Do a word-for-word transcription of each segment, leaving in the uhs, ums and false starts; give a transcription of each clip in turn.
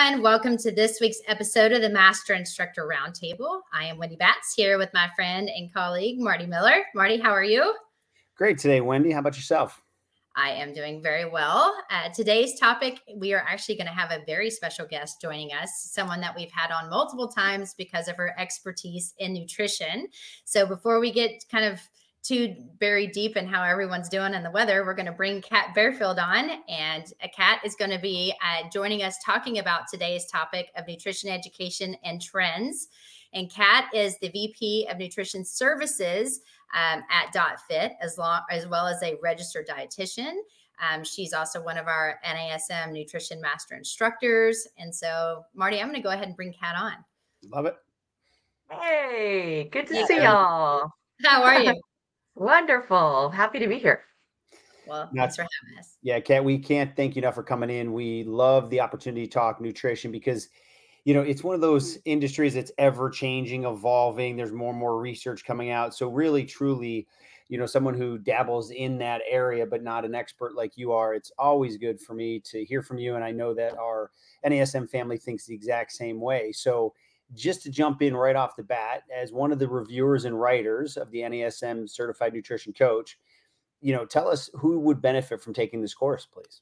everyone. Welcome to this week's episode of the Master Instructor Roundtable. I am Wendy Batts here with my friend and colleague, Marty Miller. Marty, how are you? Great today, Wendy. How about yourself? I am doing very well. Uh, today's topic, we are actually going to have a very special guest joining us, someone that we've had on multiple times because of her expertise in nutrition. So before we get kind of too very deep in how everyone's doing and the weather, we're going to bring Kat Bearfield on, and Kat is going to be uh, joining us talking about today's topic of nutrition education and trends. And Kat is the V P of Nutrition Services um, at Dot Fit, as long as well as a registered dietitian. Um, she's also one of our N A S M Nutrition Master Instructors. And so, Marty, I'm going to go ahead and bring Kat on. Love it. Hey, good to yeah. see y'all. How are you? Wonderful. Happy to be here. Well, thanks for having us. Yeah, Kat, we can't thank you enough for coming in. We love the opportunity to talk nutrition because, you know, it's one of those industries that's ever changing, evolving. There's more and more research coming out. So really, truly, you know, someone who dabbles in that area, but not an expert like you are, it's always good for me to hear from you. And I know that our N A S M family thinks the exact same way. So just to jump in right off the bat, as one of the reviewers and writers of the N A S M Certified Nutrition Coach, you know, tell us who would benefit from taking this course, please.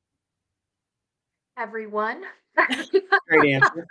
Everyone. Great answer.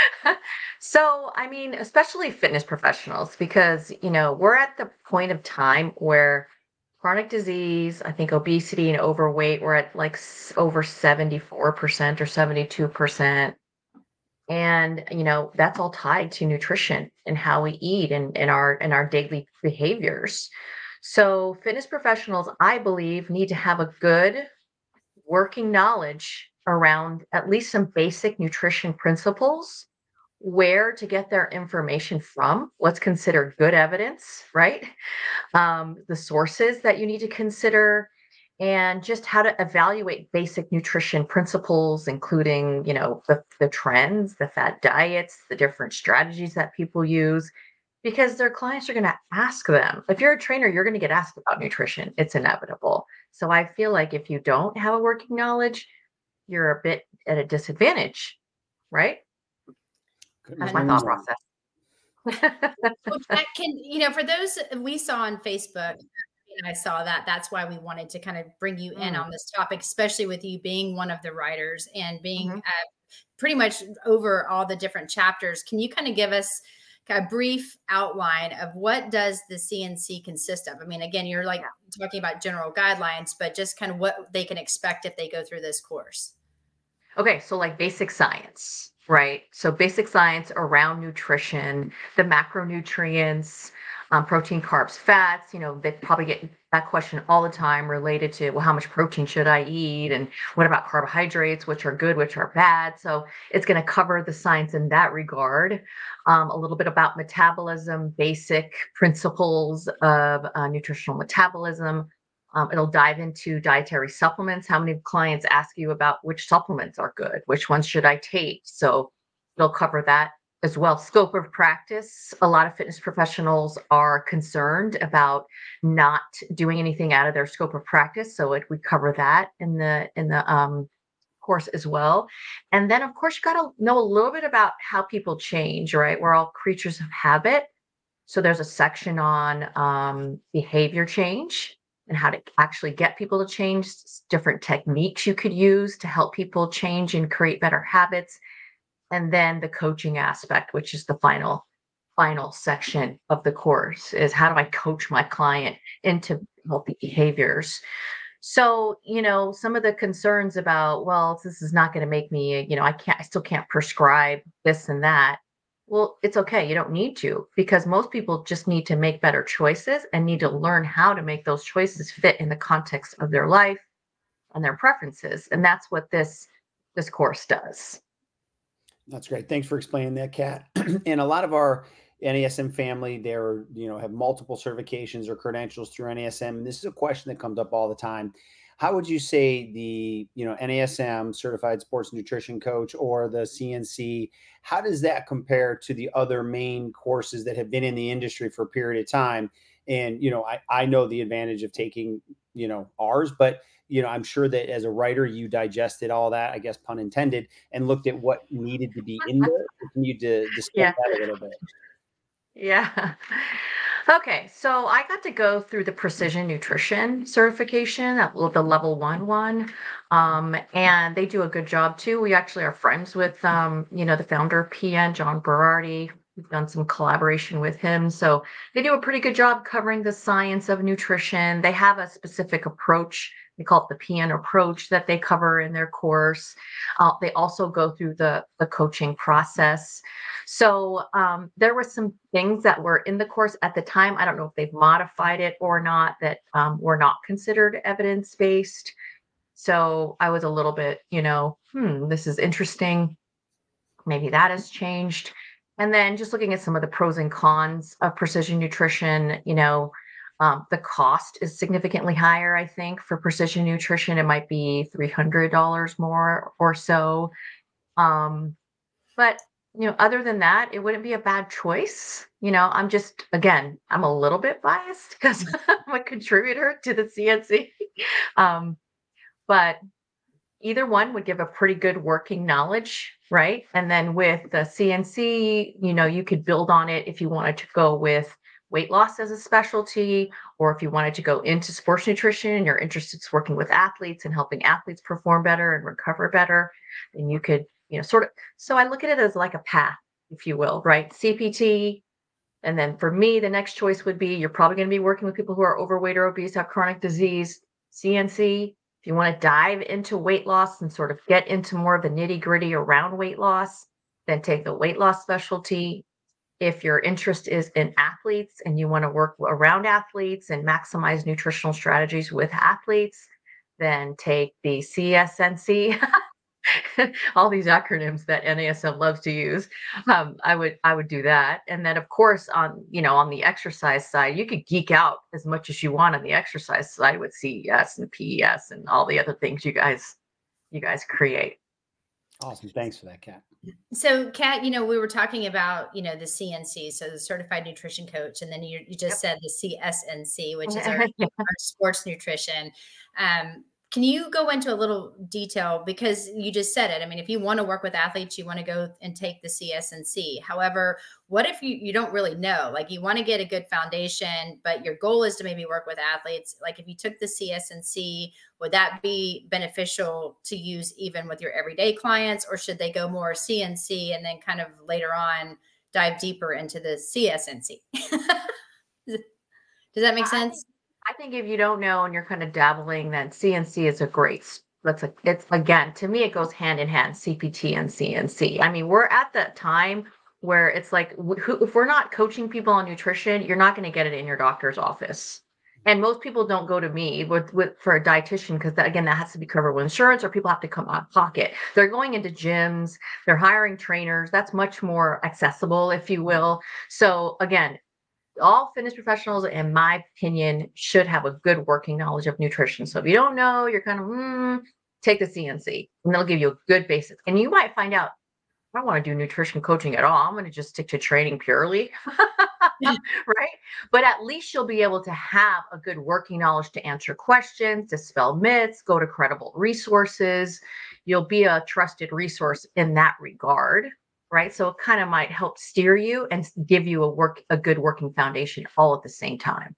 So, I mean, especially fitness professionals, because, you know, we're at the point of time where chronic disease, I think obesity and overweight, we're at like over seventy-four percent or seventy-two percent. And, you know, that's all tied to nutrition and how we eat and, and our and our daily behaviors. So fitness professionals, I believe, need to have a good working knowledge around at least some basic nutrition principles, where to get their information from, what's considered good evidence, right? Um, the sources that you need to consider, and just how to evaluate basic nutrition principles, including, you know, the, the trends, the fad diets, the different strategies that people use, because their clients are going to ask them. If you're a trainer, you're going to get asked about nutrition. It's inevitable. So I feel like if you don't have a working knowledge, you're a bit at a disadvantage, right? That's my thought process. Well, that can, you know, for those we saw on Facebook, and I saw that, that's why we wanted to kind of bring you in mm. on this topic, especially with you being one of the writers and being mm-hmm. uh, pretty much over all the different chapters. Can you kind of give us a brief outline of what does the C N C consist of? I mean, again, you're like talking about general guidelines, but just kind of what they can expect if they go through this course. Okay, so like basic science, right? So basic science around nutrition, the macronutrients, um, protein, carbs, fats. You know, they probably get that question all the time related to, well, how much protein should I eat? And what about carbohydrates, which are good, which are bad? So it's going to cover the science in that regard. Um, a little bit about metabolism, basic principles of uh, nutritional metabolism. Um, it'll dive into dietary supplements. How many clients ask you about which supplements are good? Which ones should I take? So it'll cover that as well. Scope of practice. A lot of fitness professionals are concerned about not doing anything out of their scope of practice. So it would cover that in the in the um, course as well. And then, of course, you got to know a little bit about how people change, right? We're all creatures of habit. So there's a section on um, behavior change and how to actually get people to change, different techniques you could use to help people change and create better habits. And then the coaching aspect, which is the final, final section of the course, is how do I coach my client into healthy behaviors? So, you know, some of the concerns about, well, this is not going to make me, you know, I can't, I still can't prescribe this and that. Well, it's okay. You don't need to, because most people just need to make better choices and need to learn how to make those choices fit in the context of their life and their preferences. And that's what this, this course does. That's great. Thanks for explaining that, Kat. And a lot of our N A S M family, they're, you know, have multiple certifications or credentials through N A S M. And this is a question that comes up all the time. How would you say the, you know, N A S M Certified Sports Nutrition Coach or the C N C, how does that compare to the other main courses that have been in the industry for a period of time? And, you know, I, I know the advantage of taking, you know, ours, but you know, I'm sure that as a writer, you digested all that, I guess, pun intended, and looked at what needed to be in there. Can you to discuss Yeah. that a little bit? Yeah. Okay, so I got to go through the precision nutrition certification at l- the level one one, um, and they do a good job too. We actually are friends with, um, you know, the founder of P N, John Berardi. We've done some collaboration with him, so they do a pretty good job covering the science of nutrition. They have a specific approach. They call it the P N approach that they cover in their course. Uh, they also go through the the coaching process. So um, there were some things that were in the course at the time. I don't know if they've modified it or not that um, were not considered evidence based. So I was a little bit, you know, hmm, this is interesting. Maybe that has changed. And then just looking at some of the pros and cons of precision nutrition, you know, um, the cost is significantly higher, I think, for precision nutrition. It might be three hundred dollars more or so. Um, but, you know, other than that, it wouldn't be a bad choice. You know, I'm just, again, I'm a little bit biased because I'm a contributor to the C N C. Um, but either one would give a pretty good working knowledge, right? And then with the C N C, you know, you could build on it if you wanted to go with weight loss as a specialty, or if you wanted to go into sports nutrition and you're interested in working with athletes and helping athletes perform better and recover better, then you could, you know, sort of. So I look at it as like a path, if you will, right? C P T. And then for me, the next choice would be you're probably going to be working with people who are overweight or obese, have chronic disease, C N C. If you want to dive into weight loss and sort of get into more of the nitty gritty around weight loss, then take the weight loss specialty. If your interest is in athletes and you want to work around athletes and maximize nutritional strategies with athletes, then take the C S N C. All these acronyms that N A S M loves to use. Um, I would I would do that. And then of course on, you know, on the exercise side, you could geek out as much as you want on the exercise side with C E S and P E S and all the other things you guys you guys create. Awesome. Thanks for that, Kat. So, Kat, you know, we were talking about, you know, the C N C, so the Certified Nutrition Coach, and then you, you just said the C S N C, which is our, Yeah. our sports nutrition. Um, can you go into a little detail because you just said it? I mean, if you want to work with athletes, you want to go and take the C S N C. However, what if you, you don't really know? Like you want to get a good foundation, but your goal is to maybe work with athletes. Like if you took the C S N C, would that be beneficial to use even with your everyday clients, or should they go more C N C and then kind of later on dive deeper into the C S N C? Does that make I think sense? I think if you don't know and you're kind of dabbling, then C N C is a great. s- That's a. It's again to me, it goes hand in hand. C P T and C N C. I mean, we're at that time where it's like, wh- who, if we're not coaching people on nutrition, you're not going to get it in your doctor's office. And most people don't go to me with, with for a dietitian because that, again, that has to be covered with insurance or people have to come out of pocket. They're going into gyms, they're hiring trainers. That's much more accessible, if you will. So again, all fitness professionals, in my opinion, should have a good working knowledge of nutrition. So if you don't know, you're kind of, mm, take the C N C and they'll give you a good basis. And you might find out, I don't want to do nutrition coaching at all. I'm going to just stick to training purely. Right. But at least you'll be able to have a good working knowledge to answer questions, dispel myths, go to credible resources. You'll be a trusted resource in that regard. Right. So it kind of might help steer you and s- give you a work, a good working foundation all at the same time.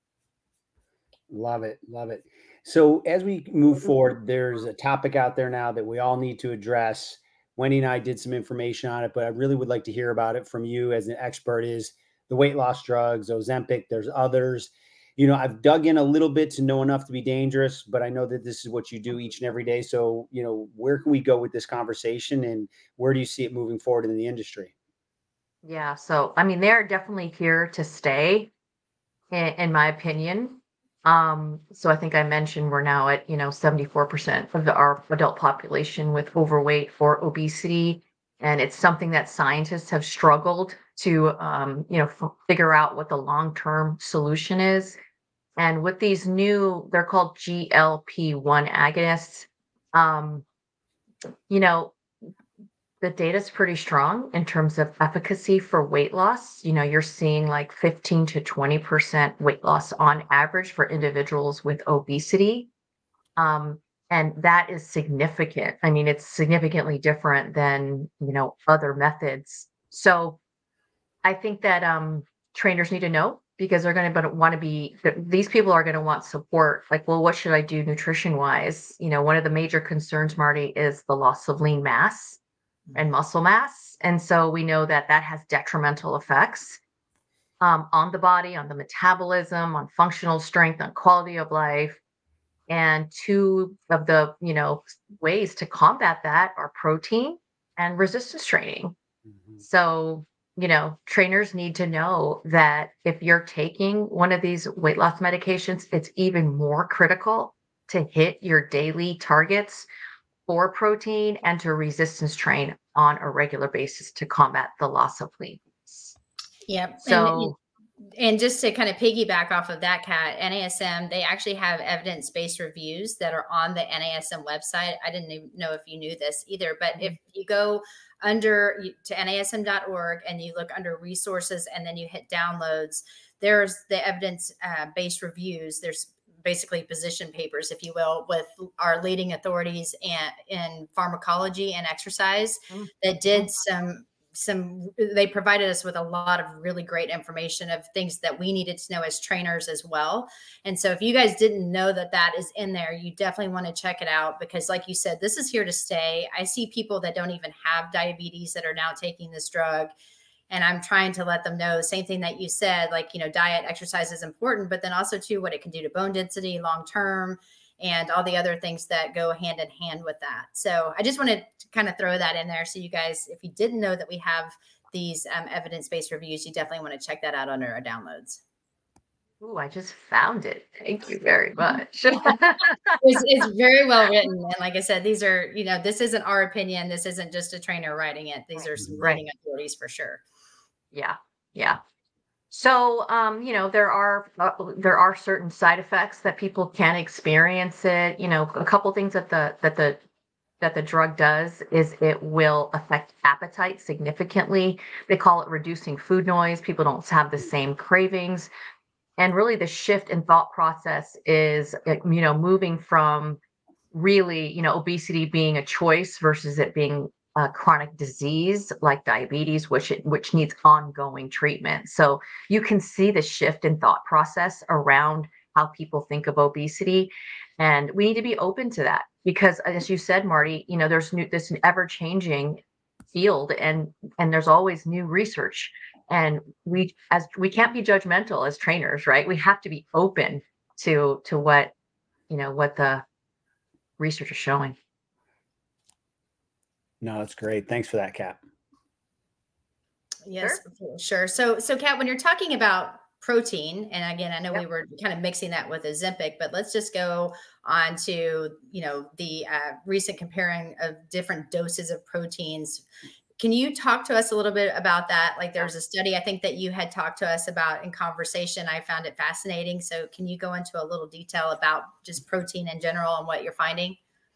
Love it. Love it. So as we move forward, there's a topic out there now that we all need to address. Wendy and I did some information on it, but I really would like to hear about it from you as an expert is the weight loss drugs, Ozempic, there's others. You know, I've dug in a little bit to know enough to be dangerous, but I know that this is what you do each and every day. So, you know, where can we go with this conversation and where do you see it moving forward in the industry? Yeah. So, I mean, they're definitely here to stay, in, in my opinion. Um, so I think I mentioned we're now at, you know, seventy-four percent of the, our adult population with overweight or obesity. And it's something that scientists have struggled to, um, you know, f- figure out what the long-term solution is. And with these new, they're called G L P one agonists. Um, you know, the data's pretty strong in terms of efficacy for weight loss. You know, you're seeing like fifteen to twenty percent weight loss on average for individuals with obesity. Um, and that is significant. I mean, it's significantly different than, you know, other methods. So I think that um, trainers need to know because they're going to want to be, th- these people are going to want support. Like, well, what should I do nutrition wise? You know, one of the major concerns, Marty, is the loss of lean mass and muscle mass. And so we know that that has detrimental effects um, on the body, on the metabolism, on functional strength, on quality of life. And two of the, you know, ways to combat that are protein and resistance training. Mhm. So, you know, trainers need to know that if you're taking one of these weight loss medications, it's even more critical to hit your daily targets for protein and to resistance train on a regular basis to combat the loss of lean. Yep. And So, and just to kind of piggyback off of that, Kat, N A S M, they actually have evidence-based reviews that are on the N A S M website. I didn't even know if you knew this either, but if you go under to N A S M dot org and you look under resources and then you hit downloads, there's the evidence-based reviews. There's basically position papers, if you will, with our leading authorities and in pharmacology and exercise that did some some they provided us with a lot of really great information of things that we needed to know as trainers as well. And so if you guys didn't know that that is in there, you definitely want to check it out because like you said, this is here to stay. I see people that don't even have diabetes that are now taking this drug. And I'm trying to let them know the same thing that you said, like, you know, diet, exercise is important, but then also too, what it can do to bone density long-term and all the other things that go hand in hand with that. So I just wanted to kind of throw that in there. So you guys, if you didn't know that we have these um, evidence-based reviews, you definitely want to check that out under our downloads. ooh, I just found it. Thank you very much. It's, it's very well written. And like I said, these are, you know, this isn't our opinion. This isn't just a trainer writing it. These are some Right. leading authorities for sure. Yeah. Yeah. So, um, you know, there are uh, there are certain side effects that people can experience it. You know, a couple things that the that the that the drug does is it will affect appetite significantly. They call it reducing food noise. People don't have the same cravings. And really the shift in thought process is, uh, you know, moving from really, you know, obesity being a choice versus it being a chronic disease like diabetes, which it, which needs ongoing treatment. So you can see the shift in thought process around how people think of obesity, and we need to be open to that because, as you said, Marty, you know, there's new this ever changing field, and and there's always new research, and we as we can't be judgmental as trainers, right? We have to be open to to what you know what the research is showing. No, that's great. Thanks for that, Kat. Yes, for sure. So, so Kat, when you're talking about protein, and again, I know Yep. we were kind of mixing that with Ozempic, but let's just go on to, you know, the uh, recent comparing of different doses of proteins. Can you talk to us a little bit about that? Like there was a study I think that you had talked to us about in conversation. I found it fascinating. So can you go into a little detail about just protein in general and what you're finding?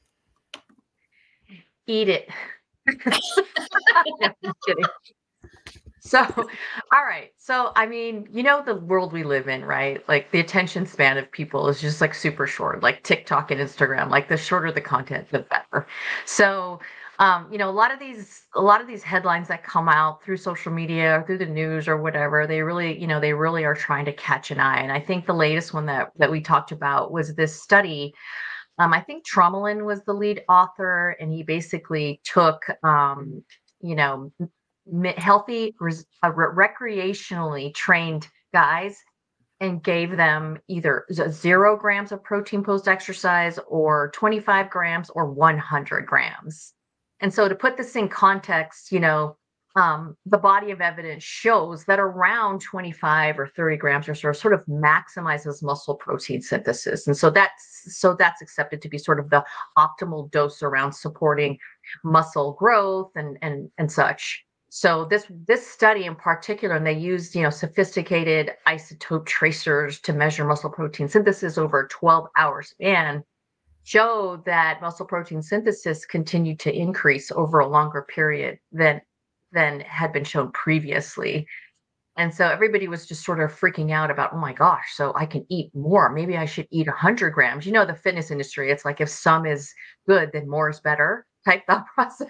Eat it. No, I'm kidding. So, all right. So, I mean, you know, the world we live in, right? Like the attention span of people is just like super short, like TikTok and Instagram. Like the shorter the content, the better. So, um, you know, a lot of these, a lot of these headlines that come out through social media or through the news or whatever, they really, you know, they really are trying to catch an eye. And I think the latest one that that we talked about was this study. Um, I think Tromelin was the lead author, and he basically took, um, you know, mi- healthy, res- uh, re- recreationally trained guys and gave them either z- zero grams of protein post exercise or twenty-five grams or one hundred grams. And so to put this in context, you know, um, the body of evidence shows that around twenty-five or thirty grams or so sort of maximizes muscle protein synthesis. And so that's so that's accepted to be sort of the optimal dose around supporting muscle growth and and and such. So this this study in particular, and they used, you know, sophisticated isotope tracers to measure muscle protein synthesis over a twelve hour span, showed that muscle protein synthesis continued to increase over a longer period than than had been shown previously. And so everybody was just sort of freaking out about, oh my gosh, so I can eat more. Maybe I should eat one hundred grams. You know, the fitness industry, it's like if some is good, then more is better type thought process.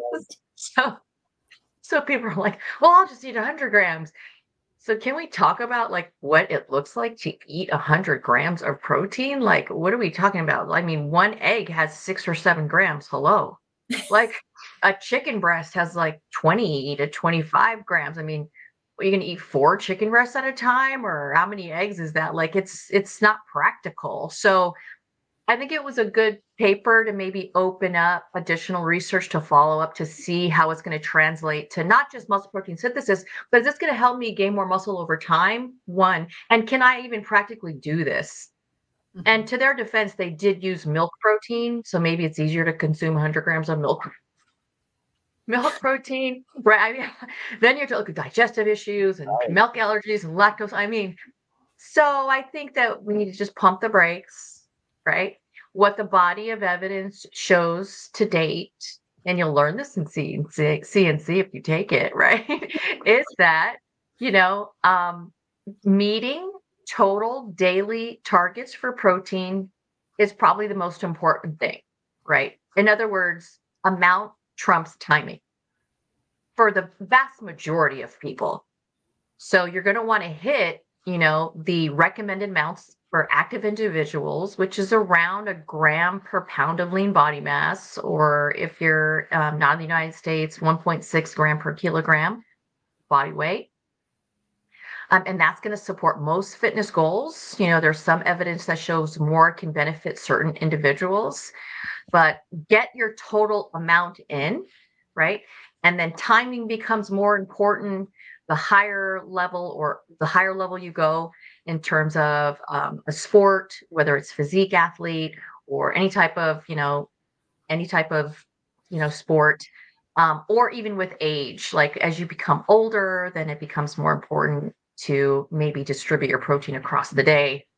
so, so people are like, well, I'll just eat one hundred grams. So can we talk about like what it looks like to eat one hundred grams of protein? Like, what are we talking about? I mean, one egg has six or seven grams. Hello. Like a chicken breast has like twenty to twenty-five grams. I mean, are you going to eat four chicken breasts at a time, or how many eggs is that? Like it's it's not practical. So I think it was a good paper to maybe open up additional research to follow up to see how it's going to translate to not just muscle protein synthesis, but is this going to help me gain more muscle over time? One, and can I even practically do this? Mm-hmm. And to their defense, they did use milk protein, so maybe it's easier to consume one hundred grams of milk. Milk protein, right? I mean, then you have to look at digestive issues and right. milk allergies and lactose. I mean, so I think that we need to just pump the brakes, right? What the body of evidence shows to date, and you'll learn this in C N C, C N C if you take it, right? Is that, you know, um, meeting total daily targets for protein is probably the most important thing, right? In other words, amount trumps timing for the vast majority of people. So you're going to want to hit, you know, the recommended amounts for active individuals, which is around a gram per pound of lean body mass, or if you're um, not in the United States, one point six gram per kilogram body weight. Um, and that's going to support most fitness goals. You know, there's some evidence that shows more can benefit certain individuals, but get your total amount in, right? And then timing becomes more important the higher level or the higher level you go in terms of um, a sport, whether it's physique athlete or any type of, you know, any type of, you know, sport, um, or even with age, like as you become older, then it becomes more important to maybe distribute your protein across the day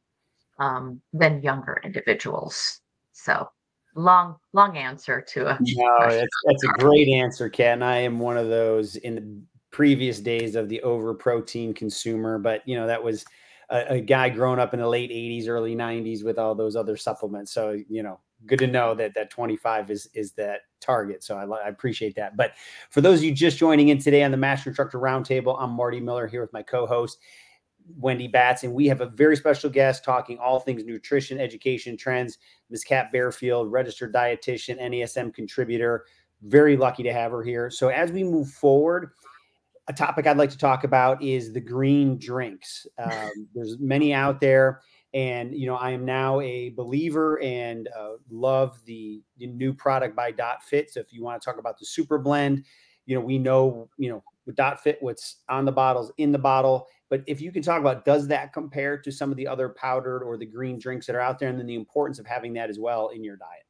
um, than younger individuals. So long, long answer to a no, question. That's, that's a great answer, Kat. And I am one of those in the previous days of the over protein consumer, but you know, that was a, a guy growing up in the late eighties, early nineties with all those other supplements. So, you know, good to know that that twenty-five is, is that target. So I, I appreciate that. But for those of you just joining in today on the Master Instructor Roundtable, I'm Marty Miller here with my co-host, Wendy Batts, and we have a very special guest talking all things nutrition, education, trends, Miz Kat Barefield, registered dietitian, N A S M contributor. Very lucky to have her here. So as we move forward, a topic I'd like to talk about is the green drinks. Um, there's many out there, and you know I am now a believer and uh, love the, the new product by Dot Fit. So if you want to talk about the Super Blend, you know we know you know with Dot Fit what's on the bottles in the bottle. But if you can talk about, does that compare to some of the other powdered or the green drinks that are out there, and then the importance of having that as well in your diet?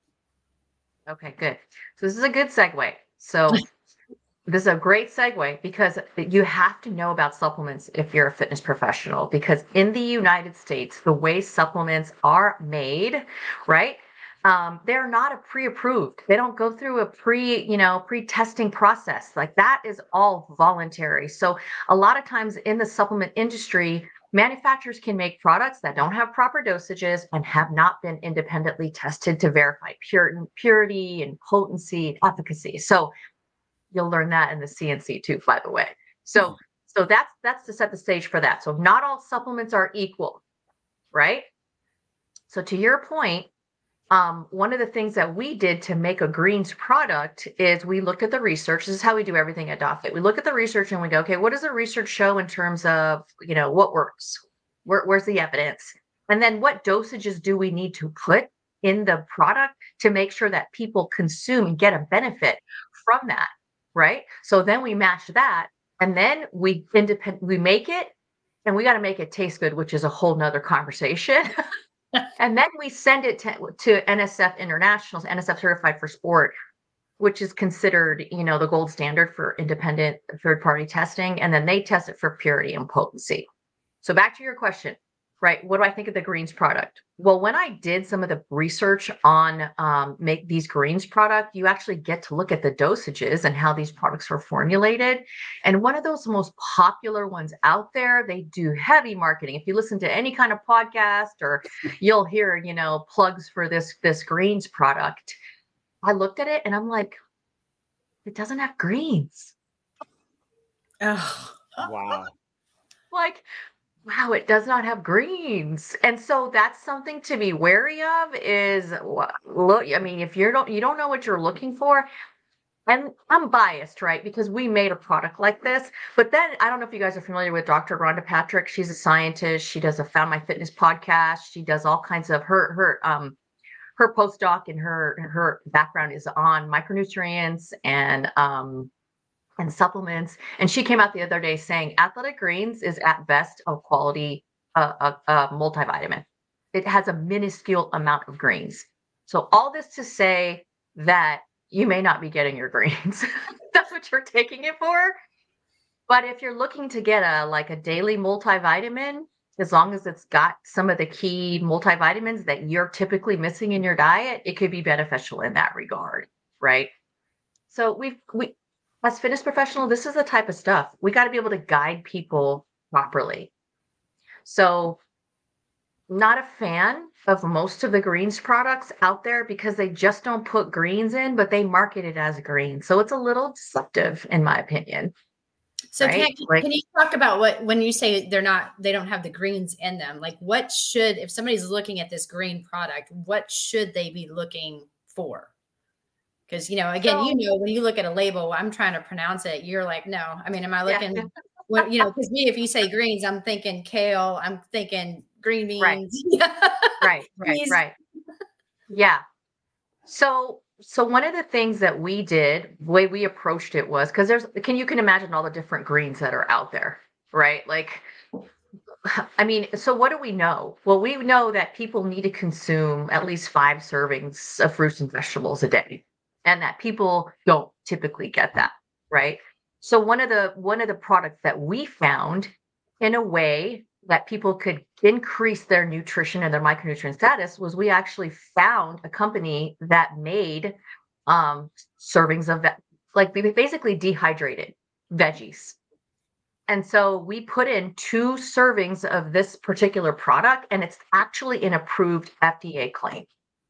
Okay, good. So this is a good segue. So this is a great segue because you have to know about supplements if you're a fitness professional, because in the United States, the way supplements are made, right? Um, they're not a pre-approved. They don't go through a pre, you know, pre-testing process. Like that is all voluntary. So a lot of times in the supplement industry, manufacturers can make products that don't have proper dosages and have not been independently tested to verify pure, purity and potency and efficacy. So you'll learn that in the C N C too, by the way. So, so that's that's to set the stage for that. So not all supplements are equal, right? So to your point, um, one of the things that we did to make a greens product is we looked at the research. This is how we do everything at Dot Fit. We look at the research and we go, okay, what does the research show in terms of, you know, what works? Where, where's the evidence? And then what dosages do we need to put in the product to make sure that people consume and get a benefit from that? Right. So then we match that and then we independent, we make it and we got to make it taste good, which is a whole nother conversation. And then we send it to, to N S F Internationals, N S F Certified for Sport, which is considered, you know, the gold standard for independent third party testing. And then they test it for purity and potency. So back to your question. right? What do I think of the greens product? Well, when I did some of the research on um, make these greens product, you actually get to look at the dosages and how these products are formulated. And one of those most popular ones out there, they do heavy marketing. If you listen to any kind of podcast, or you'll hear, you know, plugs for this this greens product. I looked at it and I'm like, it doesn't have greens. Oh. Wow. Like, wow, it does not have greens. And so that's something to be wary of is wha- look, I mean, if you don't you don't know what you're looking for, and I'm biased, right? Because we made a product like this. But then I don't know if you guys are familiar with Doctor Rhonda Patrick. She's a scientist. She does a Found My Fitness podcast. She does all kinds of her her um her postdoc and her her background is on micronutrients and um and supplements. And she came out the other day saying Athletic Greens is at best a quality uh, uh, uh, multivitamin. It has a minuscule amount of greens. So all this to say that you may not be getting your greens. That's what you're taking it for. But if you're looking to get a like a daily multivitamin, as long as it's got some of the key multivitamins that you're typically missing in your diet, it could be beneficial in that regard, right? So we've we as fitness professional, this is the type of stuff we got to be able to guide people properly. So not a fan of most of the greens products out there because they just don't put greens in, but they market it as green. So it's a little deceptive in my opinion. So right? can, Like, can you talk about what, when you say they're not, they don't have the greens in them, like what should, if somebody's looking at this green product, what should they be looking for? Because, you know, again, so, you know, when you look at a label, I'm trying to pronounce it. You're like, no, I mean, am I yeah, looking, what, you know, because me, if you say greens, I'm thinking kale, I'm thinking green right, beans. right, right, Peas. right. Yeah. So, so one of the things that we did, the way we approached it was because there's, can you can imagine all the different greens that are out there, right? Like, I mean, so what do we know? Well, we know that people need to consume at least five servings of fruits and vegetables a day, and that people don't typically get that, right? So one of the one of the products that we found in a way that people could increase their nutrition and their micronutrient status was we actually found a company that made um, servings of ve- like basically dehydrated veggies. And so we put in two servings of this particular product, and it's actually an approved F D A claim.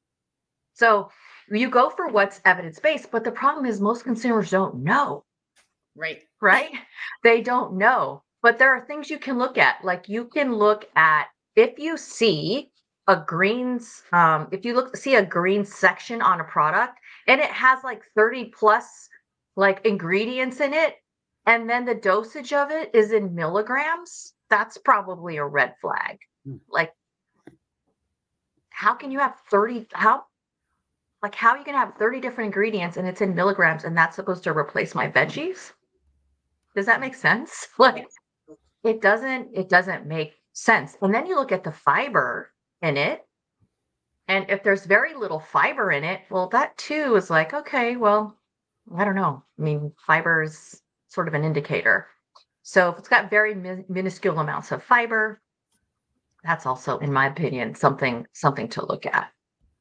So you go for what's evidence based, but the problem is most consumers don't know, Right. right? They don't know. But there are things you can look at. Like you can look at if you see a greens, um, if you look see a green section on a product and it has like thirty plus like ingredients in it, and then the dosage of it is in milligrams, that's probably a red flag. Hmm. Like, how can you have thirty? How like how are you gonna have thirty different ingredients and it's in milligrams and that's supposed to replace my veggies? Does that make sense? Like it doesn't, it doesn't make sense. And then you look at the fiber in it. And if there's very little fiber in it, well, that too is like, okay, well, I don't know. I mean, fiber is sort of an indicator. So if it's got very min- minuscule amounts of fiber, that's also, in my opinion, something something to look at.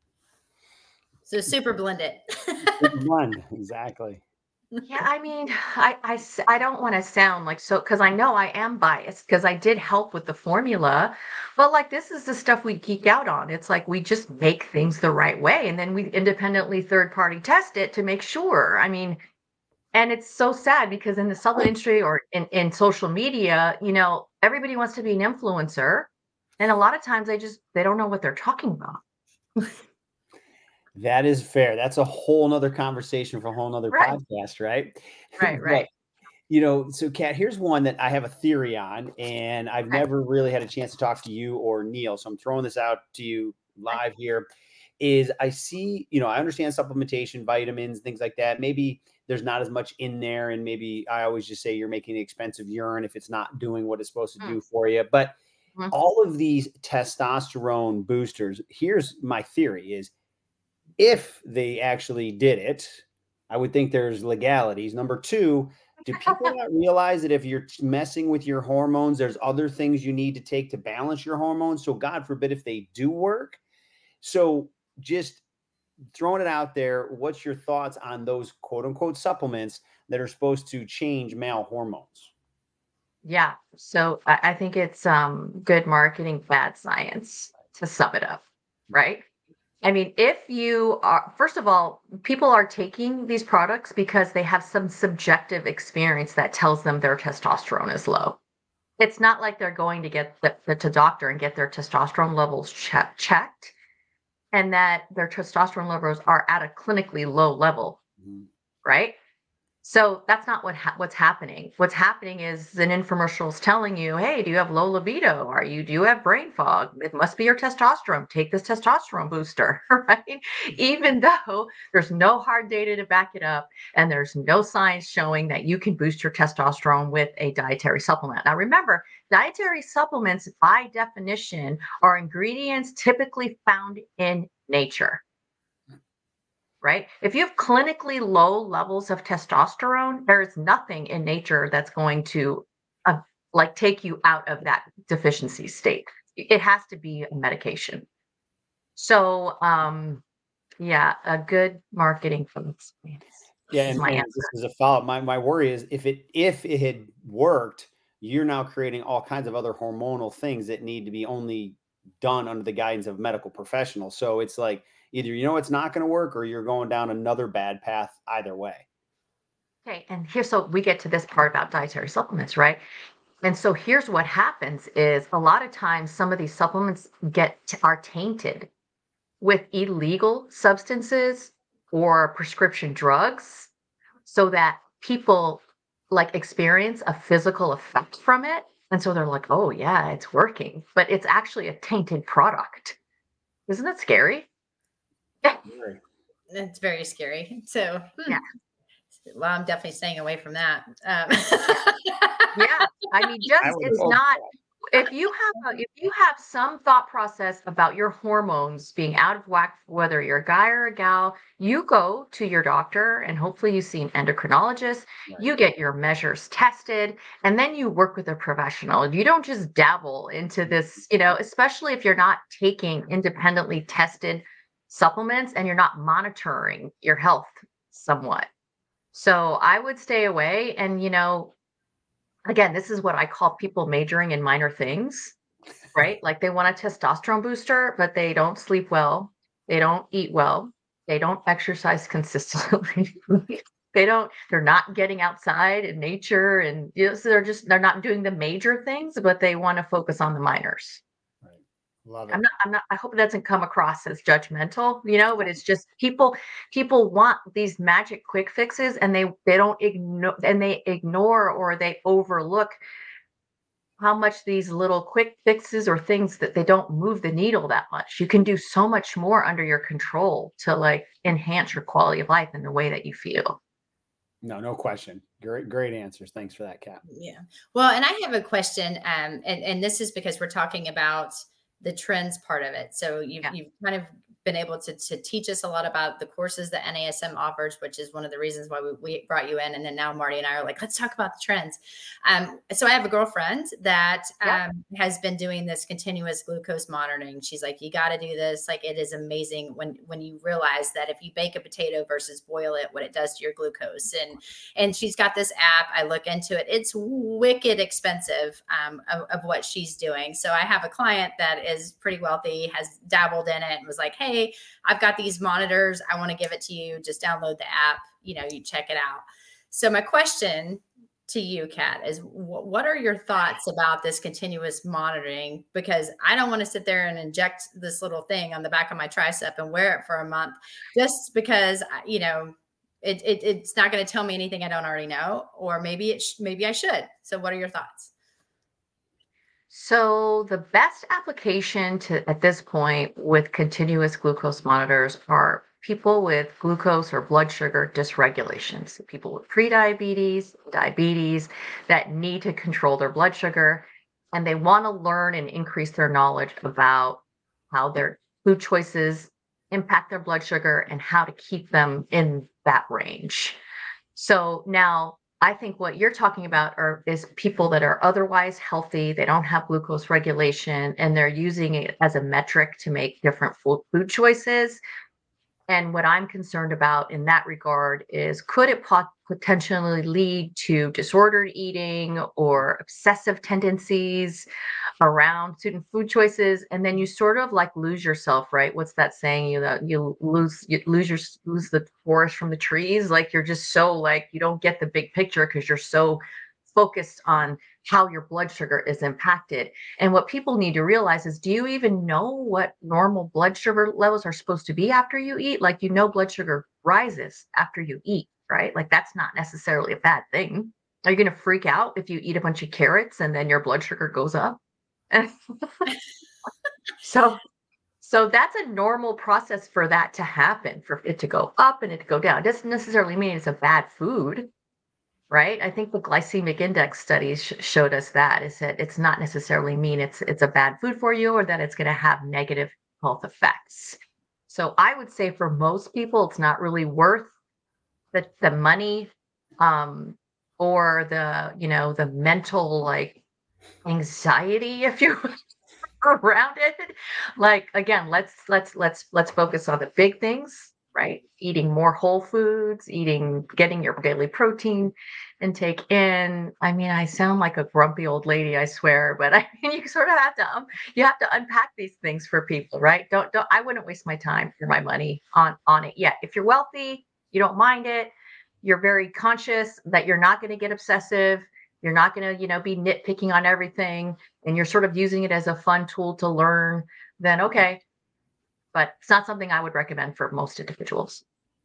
So super blended. One, exactly. Yeah, I mean, I I, s- I don't want to sound like so because I know I am biased because I did help with the formula, but like this is the stuff we geek out on. It's like we just make things the right way and then we independently third party test it to make sure. I mean, and it's so sad because in the supplement industry or in, in social media, you know, everybody wants to be an influencer. And a lot of times they just they don't know what they're talking about. That is fair. That's a whole nother conversation for a whole nother Right, podcast, right? right, But right. you know, so Kat, here's one that I have a theory on, and I've Okay. never really had a chance to talk to you or Neil. So I'm throwing this out to you live here. Is I see, you know, I understand supplementation, vitamins, things like that. Maybe there's not as much in there, and maybe I always just say you're making expensive urine if it's not doing what it's supposed to Mm, do for you. But mhm, all of these testosterone boosters, here's my theory: is if they actually did it, I would think there's legalities. Number two, Do people not realize that if you're messing with your hormones, there's other things you need to take to balance your hormones? So God forbid if they do work. So just throwing it out there, what's your thoughts on those quote unquote supplements that are supposed to change male hormones? Yeah. So I, I think it's um, good marketing, bad science to sum it up, right? I mean, if you are, first of all, people are taking these products because they have some subjective experience that tells them their testosterone is low. It's not like they're going to get the, the to doctor and get their testosterone levels che- checked and that their testosterone levels are at a clinically low level, Mhm. right? So that's not what ha- what's happening. What's happening is an infomercial is telling you, "Hey, do you have low libido? Are you do you have brain fog? It must be your testosterone. Take this testosterone booster," right? Even though there's no hard data to back it up, and there's no science showing that you can boost your testosterone with a dietary supplement. Now, remember, dietary supplements, by definition, are ingredients typically found in nature, right? If you have clinically low levels of testosterone, there is nothing in nature that's going to uh, like take you out of that deficiency state. It has to be a medication. So, um, yeah, a good marketing from experience Yeah, is and, my and answer. this is a follow-up. My my worry is if it if it had worked, you're now creating all kinds of other hormonal things that need to be only done under the guidance of medical professionals. So it's like either you know it's not going to work or you're going down another bad path either way. Okay, and here, so we get to this part about dietary supplements, right? And so here's what happens is a lot of times some of these supplements get are tainted with illegal substances or prescription drugs so that people like experience a physical effect from it. And so they're like, oh, yeah, it's working, but it's actually a tainted product. Isn't that scary? Yeah. Right. It's very scary. So, hmm, Yeah. well, I'm definitely staying away from that. Um, Yeah. Yeah. I mean, I just would it's hope. not if you have a, if you have some thought process about your hormones being out of whack, whether you're a guy or a gal, you go to your doctor and hopefully you see an endocrinologist, Right. you get your measures tested, and then you work with a professional. You don't just dabble into this, you know, especially if you're not taking independently tested supplements and you're not monitoring your health somewhat. So I would stay away. And, you know, again, this is what I call people majoring in minor things, right? Like they want a testosterone booster, but they don't sleep well. They don't eat well. They don't exercise consistently. they don't, they're not getting outside in nature. And you know, so they're just, they're not doing the major things, but they want to focus on the minors. Right. Love I'm it. not I'm not I hope it doesn't come across as judgmental, you know, but it's just people people want these magic quick fixes and they they don't ignore and they ignore or they overlook how much these little quick fixes or things that they don't move the needle that much. You can do so much more under your control to like enhance your quality of life and the way that you feel. No, no question. Great, great answers. Thanks for that, Cap. Yeah. Well, and I have a question, um, and and this is because we're talking about the trends part of it. So you've Yeah. you've kind of been able to to teach us a lot about the courses that N A S M offers, which is one of the reasons why we, we brought you in. And then now Marty and I are like, let's talk about the trends. Um, so I have a girlfriend that Yeah. um, has been doing this continuous glucose monitoring. She's like, you got to do this. Like, it is amazing when when you realize that if you bake a potato versus boil it, what it does to your glucose. And and she's got this app. I look into it. It's wicked expensive um, of, of what she's doing. So I have a client that is pretty wealthy, has dabbled in it and was like, hey, I've got these monitors. I want to give it to you. Just download the app. You know, you check it out. So my question to you, Kat, is wh- what are your thoughts about this continuous monitoring? Because I don't want to sit there and inject this little thing on the back of my tricep and wear it for a month just because, you know, it, it it's not going to tell me anything I don't already know, or maybe it sh- maybe I should. So what are your thoughts? So the best application to at this point with continuous glucose monitors are people with glucose or blood sugar dysregulation. So people with prediabetes, diabetes that need to control their blood sugar and they want to learn and increase their knowledge about how their food choices impact their blood sugar and how to keep them in that range. So now I think what you're talking about are is people that are otherwise healthy, they don't have glucose regulation, and they're using it as a metric to make different food, food choices. And what I'm concerned about in that regard is could it pot- potentially lead to disordered eating or obsessive tendencies around certain food choices? And then you sort of like lose yourself, right? What's that saying? You know, you lose you lose your lose the forest from the trees. Like you're just so like you don't get the big picture because you're so focused on how your blood sugar is impacted. And what people need to realize is do you even know what normal blood sugar levels are supposed to be after you eat? Like, you know, blood sugar rises after you eat, right? Like, that's not necessarily a bad thing. Are you going to freak out if you eat a bunch of carrots and then your blood sugar goes up? so, so that's a normal process for that to happen, for it to go up and it to go down. It doesn't necessarily mean it's a bad food, right? I think the glycemic index studies sh- showed us that is that it's not necessarily mean it's it's a bad food for you or that it's going to have negative health effects. So I would say for most people, it's not really worth the the money, um, or the you know the mental like anxiety, if you around it. Like again, let's let's let's let's focus on the big things, right? Eating more whole foods, eating getting your daily protein intake in. I mean, I sound like a grumpy old lady, I swear, but I mean you sort of have to um, you have to unpack these things for people, right? Don't don't I wouldn't waste my time or my money on on it yet. If you're wealthy, you don't mind it, you're very conscious that you're not going to get obsessive, you're not going to, you know, be nitpicking on everything, and you're sort of using it as a fun tool to learn, then okay. But it's not something I would recommend for most individuals.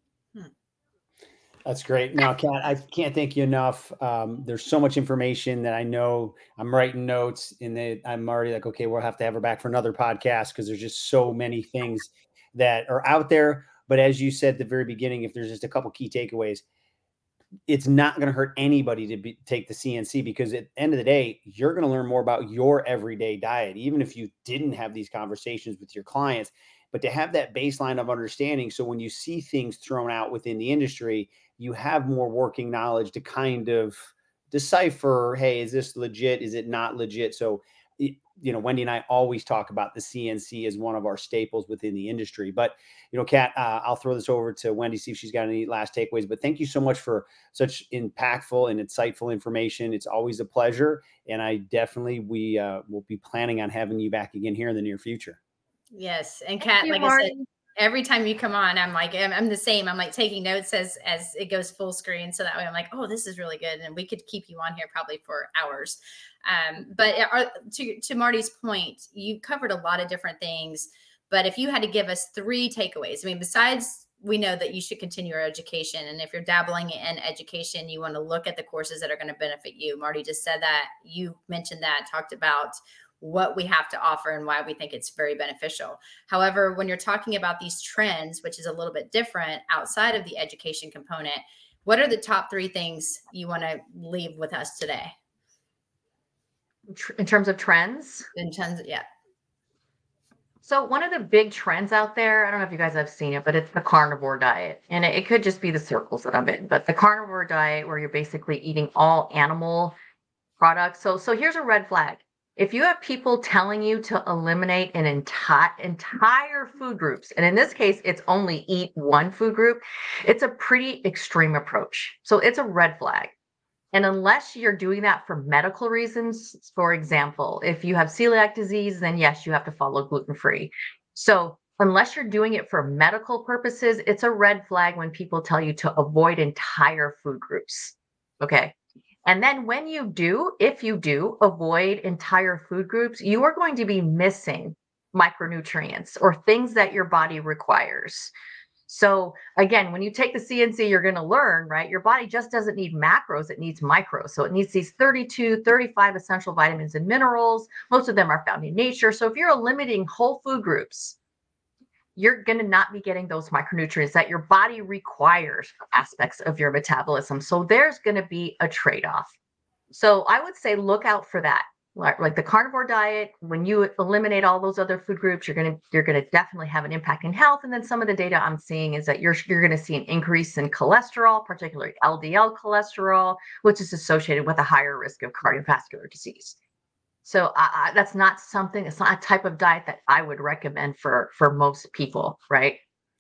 That's great. Now, Kat, I can't thank you enough. Um, there's so much information that I know I'm writing notes and that I'm already like, okay, we'll have to have her back for another podcast because there's just so many things that are out there. But as you said at the very beginning, if there's just a couple key takeaways, it's not going to hurt anybody to be, take the C N C because at the end of the day, you're going to learn more about your everyday diet, even if you didn't have these conversations with your clients, but to have that baseline of understanding. So when you see things thrown out within the industry, you have more working knowledge to kind of decipher, hey, is this legit? Is it not legit? So, you know, Wendy and I always talk about the C N C as one of our staples within the industry. But, you know, Kat, uh, I'll throw this over to Wendy, see if she's got any last takeaways. But thank you so much for such impactful and insightful information. It's always a pleasure. And I definitely, we uh, will be planning on having you back again here in the near future. Yes. And Kat, like I said, every time you come on, I'm like, I'm, I'm the same. I'm like taking notes as, as it goes full screen. So that way I'm like, oh, this is really good. And we could keep you on here probably for hours. Um, but are, to, to Marty's point, you covered a lot of different things, but if you had to give us three takeaways, I mean, besides we know that you should continue your education. And if you're dabbling in education, you want to look at the courses that are going to benefit you. Marty just said that. You mentioned that, talked about what we have to offer and why we think it's very beneficial. However, when you're talking about these trends, which is a little bit different outside of the education component, what are the top three things you want to leave with us today? In terms of trends? In terms of, yeah. So one of the big trends out there, I don't know if you guys have seen it, but it's the carnivore diet. And it, it could just be the circles that I'm in, but the carnivore diet where you're basically eating all animal products. So so here's a red flag. If you have people telling you to eliminate an entire entire food groups, and in this case, it's only eat one food group, it's a pretty extreme approach. So it's a red flag. And unless you're doing that for medical reasons, for example, if you have celiac disease, then yes, you have to follow gluten-free. So unless you're doing it for medical purposes, it's a red flag when people tell you to avoid entire food groups. Okay. And then when you do, if you do avoid entire food groups, you are going to be missing micronutrients or things that your body requires. So again, when you take the C N C, you're going to learn, right? Your body just doesn't need macros, it needs micros. So it needs these thirty-two, thirty-five essential vitamins and minerals. Most of them are found in nature. So if you're limiting whole food groups, you're going to not be getting those micronutrients that your body requires for aspects of your metabolism. So there's going to be a trade-off. So I would say look out for that. like, like the carnivore diet, when you eliminate all those other food groups, you're gonna you're gonna definitely have an impact in health. And then some of the data I'm seeing is that you're you're gonna see an increase in cholesterol, particularly L D L cholesterol, which is associated with a higher risk of cardiovascular disease. So I, I, that's not something. It's not a type of diet that I would recommend for for most people, right?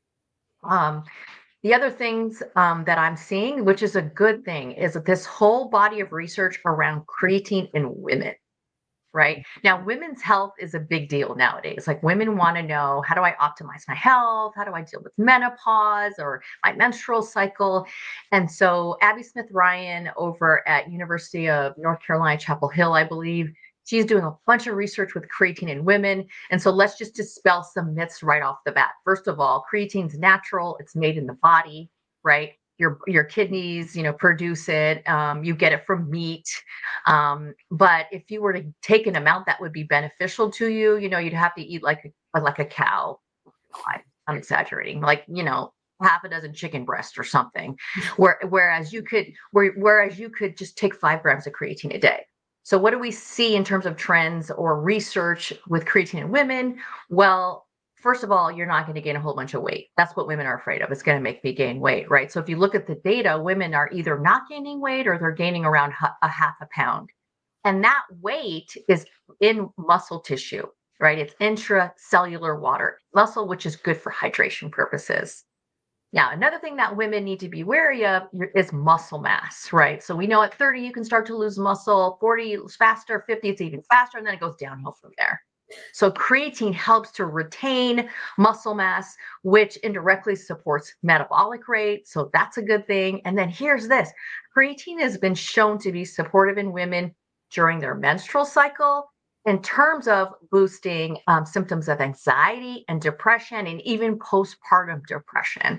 Um, the other things um, that I'm seeing, which is a good thing, is that this whole body of research around creatine in women. Right now, women's health is a big deal nowadays. Like women want to know, how do I optimize my health? How do I deal with menopause or my menstrual cycle? And so Abby Smith Ryan over at University of North Carolina, Chapel Hill, I believe, she's doing a bunch of research with creatine in women. And so let's just dispel some myths right off the bat. First of all, creatine's natural. It's made in the body, right? Your, your kidneys, you know, produce it. Um, you get it from meat. Um, but if you were to take an amount that would be beneficial to you, you know, you'd have to eat like a, like a cow. I, I'm exaggerating, like, you know, half a dozen chicken breasts or something. Where, whereas you could, where, whereas you could just take five grams of creatine a day. So what do we see in terms of trends or research with creatine in women? Well, first of all, you're not going to gain a whole bunch of weight. That's what women are afraid of. It's going to make me gain weight, right? So if you look at the data, women are either not gaining weight or they're gaining around a half a pound. And that weight is in muscle tissue, right? It's intracellular water, muscle, which is good for hydration purposes. Now, another thing that women need to be wary of is muscle mass, right? So we know at thirty, you can start to lose muscle, forty is faster, fifty, it's even faster, and then it goes downhill from there. So creatine helps to retain muscle mass, which indirectly supports metabolic rate. So that's a good thing. And then here's this. Creatine has been shown to be supportive in women during their menstrual cycle in terms of boosting um, symptoms of anxiety and depression and even postpartum depression.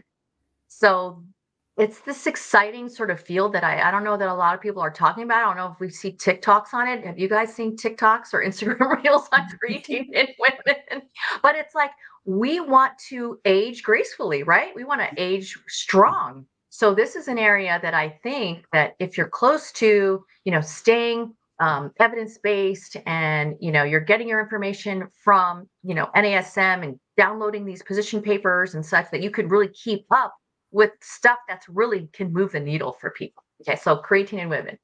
So it's this exciting sort of field that I, I don't know that a lot of people are talking about. I don't know if we see TikToks on it. Have you guys seen TikToks or Instagram reels on creatine in women? But it's like, we want to age gracefully, right? We want to age strong. So this is an area that I think that if you're close to, you know, staying um, evidence-based and, you know, you're getting your information from, you know, N A S M and downloading these position papers and such, that you could really keep up with stuff that's really can move the needle for people. Okay, so creatine in women.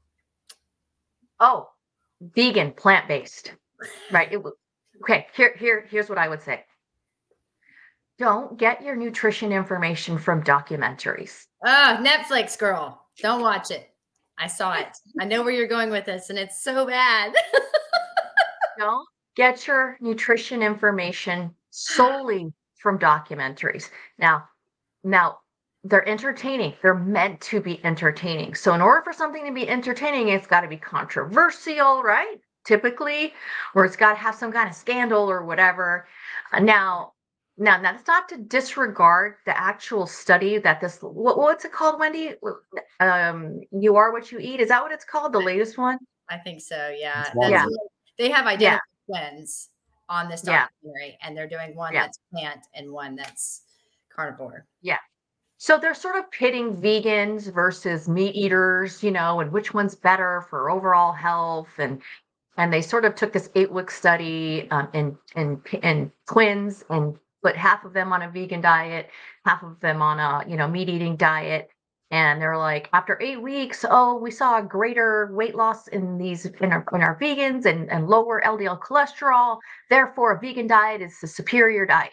Oh, vegan, plant-based, right? It, okay, here, here, here's what I would say. Don't get your nutrition information from documentaries. Oh, Netflix, girl. Don't watch it. I saw it. I know where you're going with this, and it's so bad. Don't get your nutrition information solely from documentaries. Now, now, they're entertaining. They're meant to be entertaining. So in order for something to be entertaining, it's got to be controversial, right? Typically, or it's got to have some kind of scandal or whatever. Uh, Now, now that's not to disregard the actual study that this, what, what's it called, Wendy? Um, You Are What You Eat. Is that what it's called? The latest one? I think so. Yeah. It's one That's, of Yeah. them. they have identical twins on this Yeah. documentary, and they're doing one Yeah. that's plant and one that's carnivore. Yeah. So they're sort of pitting vegans versus meat eaters, you know, and which one's better for overall health. And and they sort of took this eight-week study um, in in in twins and put half of them on a vegan diet, half of them on a you know meat eating diet. And they're like, after eight weeks, oh, we saw a greater weight loss in these in our, in our vegans and, and lower L D L cholesterol. Therefore, a vegan diet is the superior diet.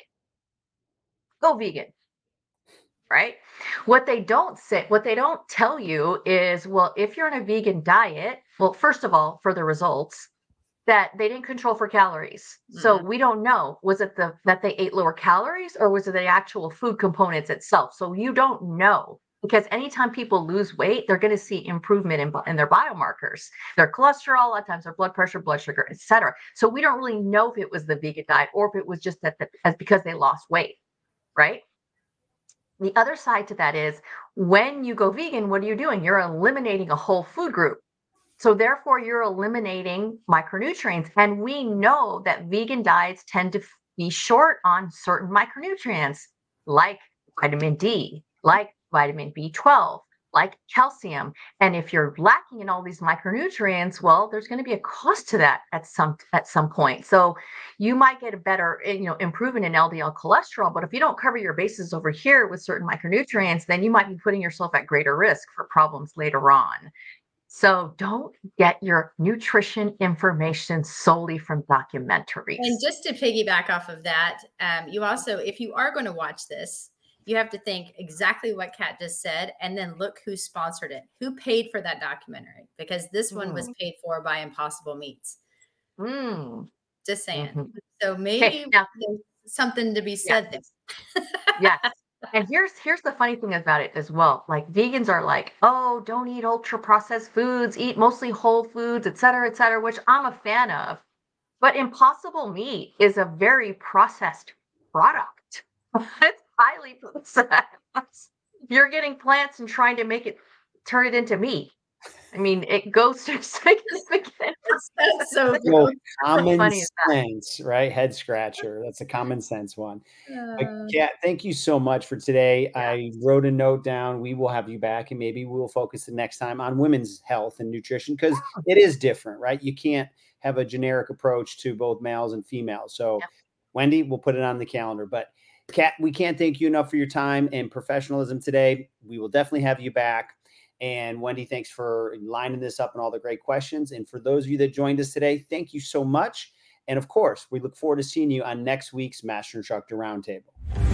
Go vegan. Right? What they don't say, what they don't tell you is, well, if you're on a vegan diet, well, first of all, for the results, that they didn't control for calories. So Mhm. we don't know, was it the that they ate lower calories or was it the actual food components itself? So you don't know because anytime people lose weight, they're going to see improvement in, in their biomarkers, their cholesterol, a lot of times their blood pressure, blood sugar, et cetera. So we don't really know if it was the vegan diet or if it was just that the, as because they lost weight, right? The other side to that is when you go vegan, what are you doing? You're eliminating a whole food group. So therefore, you're eliminating micronutrients. And we know that vegan diets tend to be short on certain micronutrients like vitamin D, like vitamin B twelve, like calcium. And if you're lacking in all these micronutrients, well, there's going to be a cost to that at some at some point. So you might get a better, eh, you know, improvement in L D L cholesterol, but if you don't cover your bases over here with certain micronutrients, then you might be putting yourself at greater risk for problems later on. So don't get your nutrition information solely from And documentaries. just to piggyback off of that, um, you also, if you are going to watch this, you have to think exactly what Kat just said, and then look who sponsored it, who paid for that documentary, because this one was Mm, paid for by Impossible Meats. mm, Just saying. mhm. So Okay, maybe now, there's something to be yes, said yes. there. And here's here's the funny thing about it as well. Like vegans are like, oh, don't eat ultra processed foods, eat mostly whole foods, et cetera, et cetera, which I'm a fan of. But Impossible Meat is a very processed product. It's highly processed. You're getting plants and trying to make it turn it into meat. I mean, it goes through significant That's, that's so So gross. how common funny is that? sense, right? Head scratcher. That's a common sense one. But Uh, Kat, thank you so much for today. Yeah. I wrote a note down. We will have you back, and maybe we'll focus the next time on women's health and nutrition because it is different, right? You can't have a generic approach to both males and females. So, Yep. Wendy, we'll put it on the calendar. But Kat, we can't thank you enough for your time and professionalism today. We will definitely have you back. And Wendy, thanks for lining this up and all the great questions. And for those of you that joined us today, thank you so much. And of course, we look forward to seeing you on next week's Master Instructor Roundtable.